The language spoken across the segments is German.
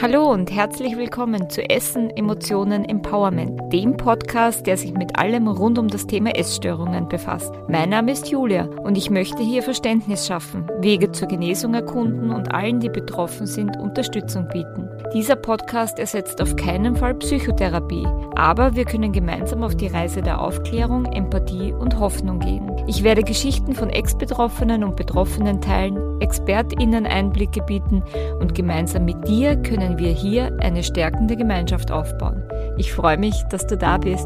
Hallo und herzlich willkommen zu Essen, Emotionen, Empowerment, dem Podcast, der sich mit allem rund um das Thema Essstörungen befasst. Mein Name ist Julia und ich möchte hier Verständnis schaffen, Wege zur Genesung erkunden und allen, die betroffen sind, Unterstützung bieten. Dieser Podcast ersetzt auf keinen Fall Psychotherapie, aber wir können gemeinsam auf die Reise der Aufklärung, Empathie und Hoffnung gehen. Ich werde Geschichten von Ex-Betroffenen und Betroffenen teilen, ExpertInnen Einblicke bieten und gemeinsam mit dir können wir hier eine stärkende Gemeinschaft aufbauen. Ich freue mich, dass du da bist.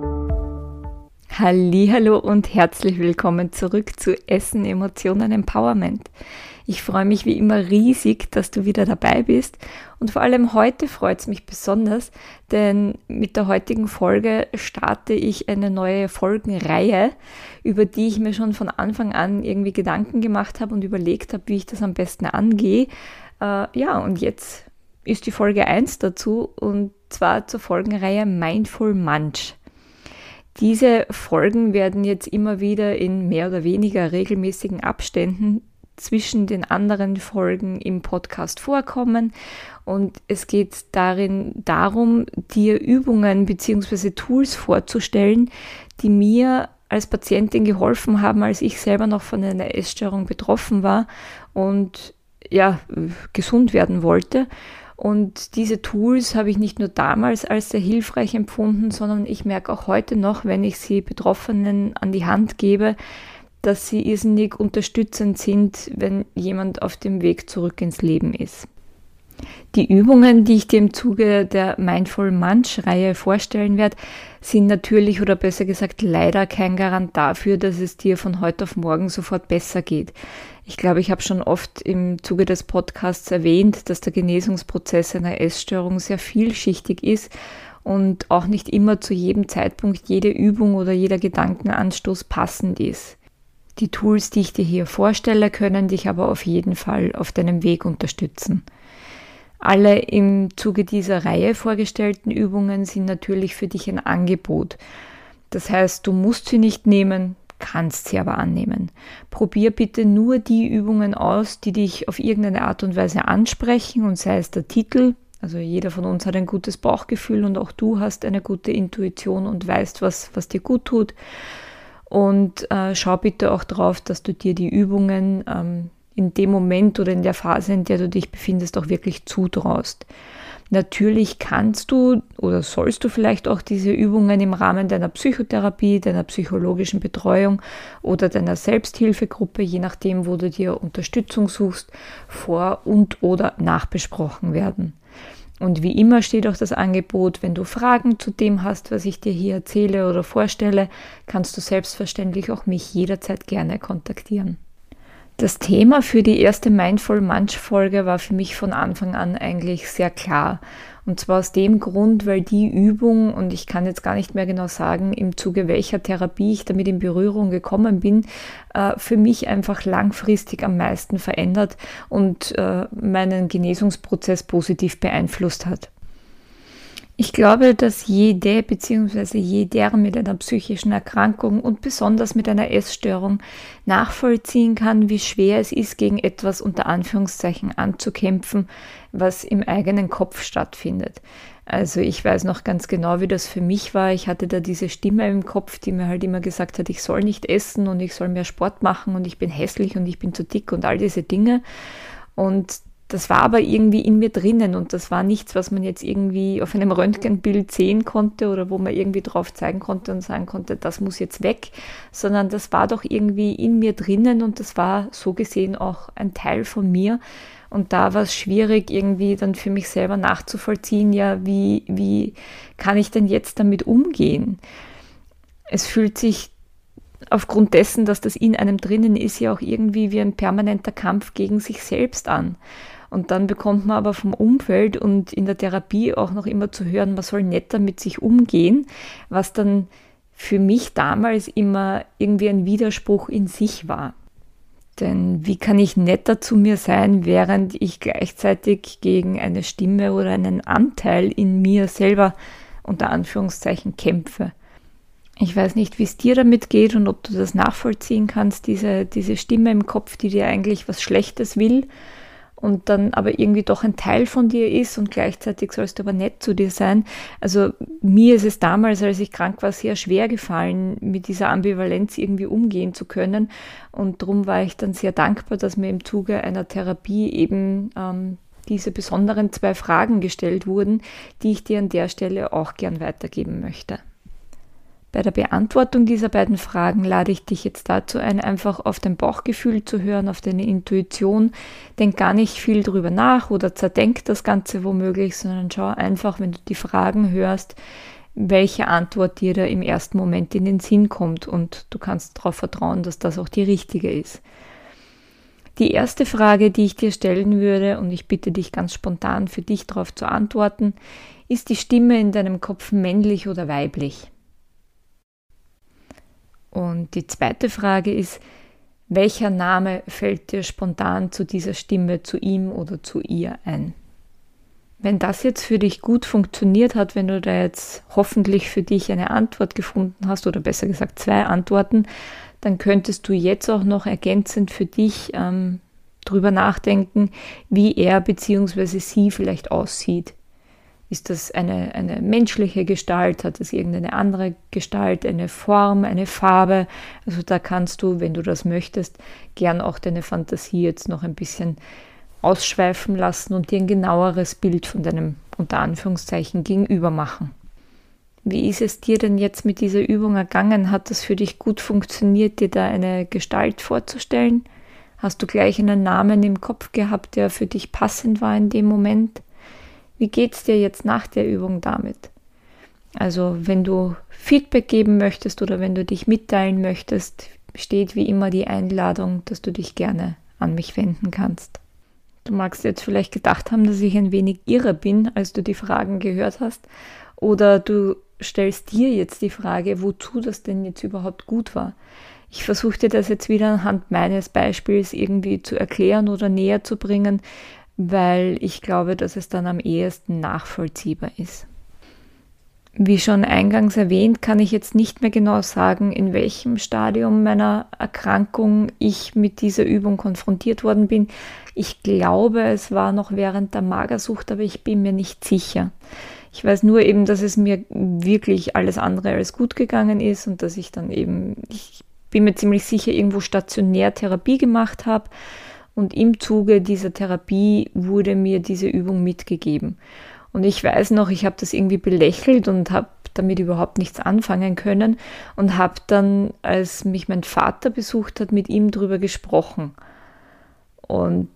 Hallihallo und herzlich willkommen zurück zu Essen, Emotionen, Empowerment. Ich freue mich wie immer riesig, dass du wieder dabei bist und vor allem heute freut es mich besonders, denn mit der heutigen Folge starte ich eine neue Folgenreihe, über die ich mir schon von Anfang an irgendwie Gedanken gemacht habe und überlegt habe, wie ich das am besten angehe. Und jetzt ist die Folge 1 dazu und zwar zur Folgenreihe Mindful Munch. Diese Folgen werden jetzt immer wieder in mehr oder weniger regelmäßigen Abständen zwischen den anderen Folgen im Podcast vorkommen und es geht darum, dir Übungen bzw. Tools vorzustellen, die mir als Patientin geholfen haben, als ich selber noch von einer Essstörung betroffen war und gesund werden wollte. Und diese Tools habe ich nicht nur damals als sehr hilfreich empfunden, sondern ich merke auch heute noch, wenn ich sie Betroffenen an die Hand gebe, dass sie irrsinnig unterstützend sind, wenn jemand auf dem Weg zurück ins Leben ist. Die Übungen, die ich dir im Zuge der Mindful Munch-Reihe vorstellen werde, sind natürlich oder besser gesagt leider kein Garant dafür, dass es dir von heute auf morgen sofort besser geht. Ich glaube, ich habe schon oft im Zuge des Podcasts erwähnt, dass der Genesungsprozess einer Essstörung sehr vielschichtig ist und auch nicht immer zu jedem Zeitpunkt jede Übung oder jeder Gedankenanstoß passend ist. Die Tools, die ich dir hier vorstelle, können dich aber auf jeden Fall auf deinem Weg unterstützen. Alle im Zuge dieser Reihe vorgestellten Übungen sind natürlich für dich ein Angebot. Das heißt, du musst sie nicht nehmen, kannst sie aber annehmen. Probier bitte nur die Übungen aus, die dich auf irgendeine Art und Weise ansprechen und sei es der Titel. Also jeder von uns hat ein gutes Bauchgefühl und auch du hast eine gute Intuition und weißt, was dir gut tut. Und schau bitte auch drauf, dass du dir die Übungen in dem Moment oder in der Phase, in der du dich befindest, auch wirklich zutraust. Natürlich kannst du oder sollst du vielleicht auch diese Übungen im Rahmen deiner Psychotherapie, deiner psychologischen Betreuung oder deiner Selbsthilfegruppe, je nachdem, wo du dir Unterstützung suchst, vor- und oder nachbesprochen werden. Und wie immer steht auch das Angebot, wenn du Fragen zu dem hast, was ich dir hier erzähle oder vorstelle, kannst du selbstverständlich auch mich jederzeit gerne kontaktieren. Das Thema für die erste Mindful Munch Folge war für mich von Anfang an eigentlich sehr klar. Und zwar aus dem Grund, weil die Übung, und ich kann jetzt gar nicht mehr genau sagen, im Zuge welcher Therapie ich damit in Berührung gekommen bin, für mich einfach langfristig am meisten verändert und meinen Genesungsprozess positiv beeinflusst hat. Ich glaube, dass jede bzw. jeder mit einer psychischen Erkrankung und besonders mit einer Essstörung nachvollziehen kann, wie schwer es ist, gegen etwas unter Anführungszeichen anzukämpfen, was im eigenen Kopf stattfindet. Also ich weiß noch ganz genau, wie das für mich war. Ich hatte da diese Stimme im Kopf, die mir halt immer gesagt hat, ich soll nicht essen und ich soll mehr Sport machen und ich bin hässlich und ich bin zu dick und all diese Dinge. Und das war aber irgendwie in mir drinnen und das war nichts, was man jetzt irgendwie auf einem Röntgenbild sehen konnte oder wo man irgendwie drauf zeigen konnte und sagen konnte, das muss jetzt weg, sondern das war doch irgendwie in mir drinnen und das war so gesehen auch ein Teil von mir. Und da war es schwierig, irgendwie dann für mich selber nachzuvollziehen, wie kann ich denn jetzt damit umgehen? Es fühlt sich aufgrund dessen, dass das in einem drinnen ist, ja auch irgendwie wie ein permanenter Kampf gegen sich selbst an. Und dann bekommt man aber vom Umfeld und in der Therapie auch noch immer zu hören, man soll netter mit sich umgehen, was dann für mich damals immer irgendwie ein Widerspruch in sich war. Denn wie kann ich netter zu mir sein, während ich gleichzeitig gegen eine Stimme oder einen Anteil in mir selber unter Anführungszeichen kämpfe? Ich weiß nicht, wie es dir damit geht und ob du das nachvollziehen kannst, diese Stimme im Kopf, die dir eigentlich was Schlechtes will und dann aber irgendwie doch ein Teil von dir ist und gleichzeitig sollst du aber nett zu dir sein. Also mir ist es damals, als ich krank war, sehr schwer gefallen, mit dieser Ambivalenz irgendwie umgehen zu können, und darum war ich dann sehr dankbar, dass mir im Zuge einer Therapie eben diese besonderen 2 Fragen gestellt wurden, die ich dir an der Stelle auch gern weitergeben möchte. Bei der Beantwortung dieser beiden Fragen lade ich dich jetzt dazu ein, einfach auf dein Bauchgefühl zu hören, auf deine Intuition. Denk gar nicht viel drüber nach oder zerdenk das Ganze womöglich, sondern schau einfach, wenn du die Fragen hörst, welche Antwort dir da im ersten Moment in den Sinn kommt, und du kannst darauf vertrauen, dass das auch die richtige ist. Die erste Frage, die ich dir stellen würde, und ich bitte dich ganz spontan für dich darauf zu antworten, ist die Stimme in deinem Kopf männlich oder weiblich? Und die zweite Frage ist, welcher Name fällt dir spontan zu dieser Stimme, zu ihm oder zu ihr ein? Wenn das jetzt für dich gut funktioniert hat, wenn du da jetzt hoffentlich für dich eine Antwort gefunden hast, oder besser gesagt 2 Antworten, dann könntest du jetzt auch noch ergänzend für dich drüber nachdenken, wie er bzw. sie vielleicht aussieht. Ist das eine menschliche Gestalt? Hat es irgendeine andere Gestalt, eine Form, eine Farbe? Also da kannst du, wenn du das möchtest, gern auch deine Fantasie jetzt noch ein bisschen ausschweifen lassen und dir ein genaueres Bild von deinem, unter Anführungszeichen, Gegenüber machen. Wie ist es dir denn jetzt mit dieser Übung ergangen? Hat das für dich gut funktioniert, dir da eine Gestalt vorzustellen? Hast du gleich einen Namen im Kopf gehabt, der für dich passend war in dem Moment? Wie geht es dir jetzt nach der Übung damit? Also wenn du Feedback geben möchtest oder wenn du dich mitteilen möchtest, besteht wie immer die Einladung, dass du dich gerne an mich wenden kannst. Du magst jetzt vielleicht gedacht haben, dass ich ein wenig irre bin, als du die Fragen gehört hast, oder du stellst dir jetzt die Frage, wozu das denn jetzt überhaupt gut war. Ich versuche dir das jetzt wieder anhand meines Beispiels irgendwie zu erklären oder näher zu bringen, weil ich glaube, dass es dann am ehesten nachvollziehbar ist. Wie schon eingangs erwähnt, kann ich jetzt nicht mehr genau sagen, in welchem Stadium meiner Erkrankung ich mit dieser Übung konfrontiert worden bin. Ich glaube, es war noch während der Magersucht, aber ich bin mir nicht sicher. Ich weiß nur eben, dass es mir wirklich alles andere als gut gegangen ist und dass ich dann eben, ich bin mir ziemlich sicher, irgendwo stationär Therapie gemacht habe. Und im Zuge dieser Therapie wurde mir diese Übung mitgegeben. Und ich weiß noch, ich habe das irgendwie belächelt und habe damit überhaupt nichts anfangen können und habe dann, als mich mein Vater besucht hat, mit ihm darüber gesprochen. Und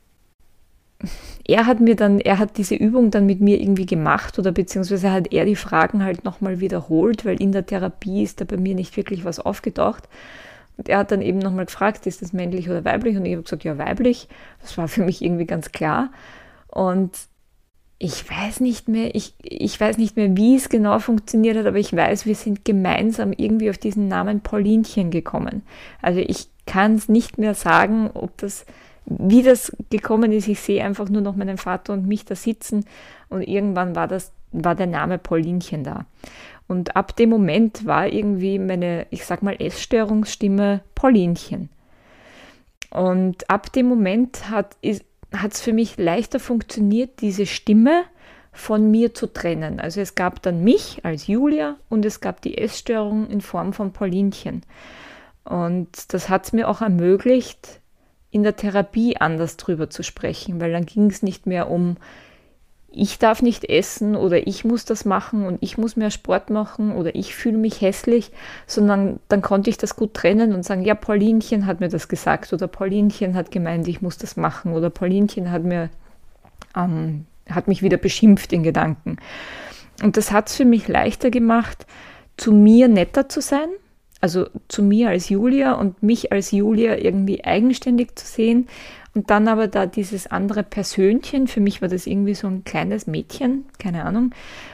er hat diese Übung dann mit mir irgendwie gemacht, oder beziehungsweise hat er die Fragen halt nochmal wiederholt, weil in der Therapie ist da bei mir nicht wirklich was aufgetaucht. Und er hat dann eben nochmal gefragt, ist das männlich oder weiblich? Und ich habe gesagt, ja, weiblich. Das war für mich irgendwie ganz klar. Und ich weiß nicht mehr, wie es genau funktioniert hat, aber ich weiß, wir sind gemeinsam irgendwie auf diesen Namen Paulinchen gekommen. Also ich kann es nicht mehr sagen, wie das gekommen ist. Ich sehe einfach nur noch meinen Vater und mich da sitzen, und irgendwann war der Name Paulinchen da. Und ab dem Moment war irgendwie meine, ich sag mal, Essstörungsstimme Paulinchen. Und ab dem Moment hat es für mich leichter funktioniert, diese Stimme von mir zu trennen. Also es gab dann mich als Julia und es gab die Essstörung in Form von Paulinchen. Und das hat es mir auch ermöglicht, in der Therapie anders drüber zu sprechen, weil dann ging es nicht mehr um, ich darf nicht essen oder ich muss das machen und ich muss mehr Sport machen oder ich fühle mich hässlich, sondern dann konnte ich das gut trennen und sagen, ja, Paulinchen hat mir das gesagt oder Paulinchen hat gemeint, ich muss das machen oder Paulinchen hat mich wieder beschimpft in Gedanken. Und das hat es für mich leichter gemacht, zu mir netter zu sein, also zu mir als Julia und mich als Julia irgendwie eigenständig zu sehen. Und dann aber da dieses andere Persönchen, für mich war das irgendwie so ein kleines Mädchen, keine Ahnung,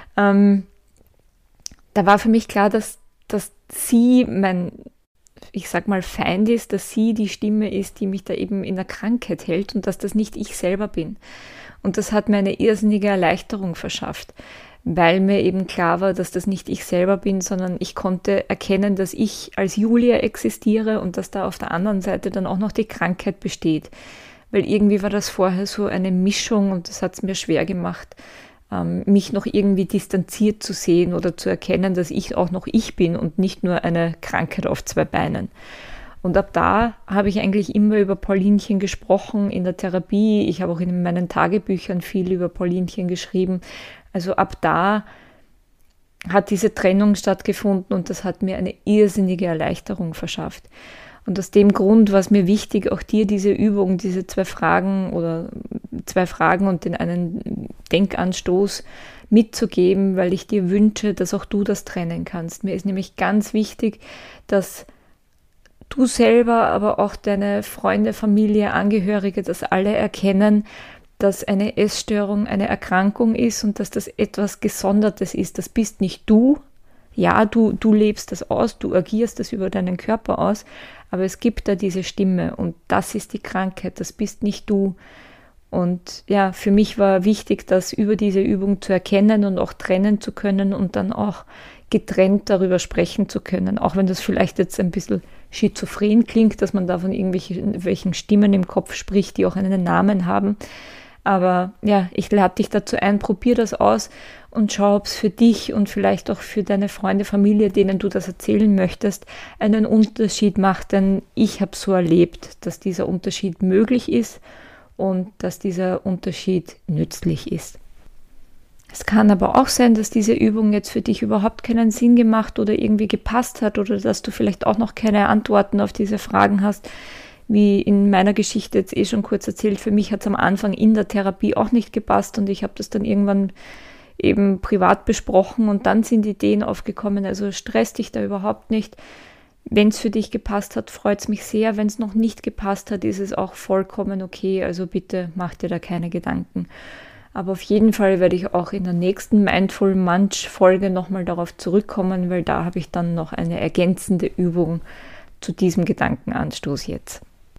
da war für mich klar, dass sie mein, ich sag mal, Feind ist, dass sie die Stimme ist, die mich da eben in der Krankheit hält und dass das nicht ich selber bin. Und das hat mir eine irrsinnige Erleichterung verschafft, weil mir eben klar war, dass das nicht ich selber bin, sondern ich konnte erkennen, dass ich als Julia existiere und dass da auf der anderen Seite dann auch noch die Krankheit besteht. weil irgendwie war das vorher so eine Mischung und das hat es mir schwer gemacht, mich noch irgendwie distanziert zu sehen oder zu erkennen, dass ich auch noch ich bin und nicht nur eine Krankheit auf 2 Beinen. Und ab da habe ich eigentlich immer über Paulinchen gesprochen in der Therapie. Ich habe auch in meinen Tagebüchern viel über Paulinchen geschrieben. Also ab da hat diese Trennung stattgefunden und das hat mir eine irrsinnige Erleichterung verschafft. Und aus dem Grund war es mir wichtig, auch dir diese Übung, diese 2 Fragen oder 2 Fragen und den einen Denkanstoß mitzugeben, weil ich dir wünsche, dass auch du das trennen kannst. Mir ist nämlich ganz wichtig, dass du selber, aber auch deine Freunde, Familie, Angehörige, dass alle erkennen, dass eine Essstörung eine Erkrankung ist und dass das etwas Gesondertes ist. Das bist nicht du. Ja, du lebst das aus, du agierst das über deinen Körper aus, aber es gibt da diese Stimme und das ist die Krankheit, das bist nicht du. Und ja, für mich war wichtig, das über diese Übung zu erkennen und auch trennen zu können und dann auch getrennt darüber sprechen zu können, auch wenn das vielleicht jetzt ein bisschen schizophren klingt, dass man da von irgendwelchen Stimmen im Kopf spricht, die auch einen Namen haben. Aber ja, ich lade dich dazu ein, probier das aus und schau, ob es für dich und vielleicht auch für deine Freunde, Familie, denen du das erzählen möchtest, einen Unterschied macht. Denn ich habe so erlebt, dass dieser Unterschied möglich ist und dass dieser Unterschied nützlich ist. Es kann aber auch sein, dass diese Übung jetzt für dich überhaupt keinen Sinn gemacht oder irgendwie gepasst hat oder dass du vielleicht auch noch keine Antworten auf diese Fragen hast. Wie in meiner Geschichte jetzt schon kurz erzählt, für mich hat es am Anfang in der Therapie auch nicht gepasst und ich habe das dann irgendwann eben privat besprochen und dann sind Ideen aufgekommen, also stress dich da überhaupt nicht. Wenn es für dich gepasst hat, freut es mich sehr. Wenn es noch nicht gepasst hat, ist es auch vollkommen okay, also bitte mach dir da keine Gedanken. Aber auf jeden Fall werde ich auch in der nächsten Mindful Munch Folge nochmal darauf zurückkommen, weil da habe ich dann noch eine ergänzende Übung zu diesem Gedankenanstoß jetzt.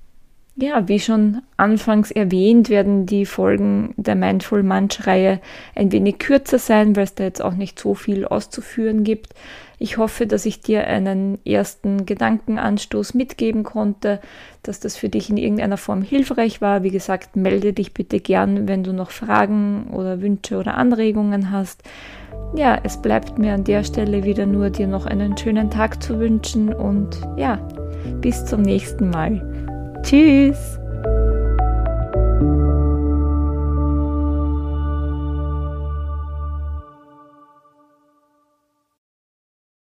Ja, wie schon anfangs erwähnt, werden die Folgen der Mindful Munch-Reihe ein wenig kürzer sein, weil es da jetzt auch nicht so viel auszuführen gibt. Ich hoffe, dass ich dir einen ersten Gedankenanstoß mitgeben konnte, dass das für dich in irgendeiner Form hilfreich war. Wie gesagt, melde dich bitte gern, wenn du noch Fragen oder Wünsche oder Anregungen hast. Ja, es bleibt mir an der Stelle wieder nur, dir noch einen schönen Tag zu wünschen und ja, bis zum nächsten Mal. Tschüss!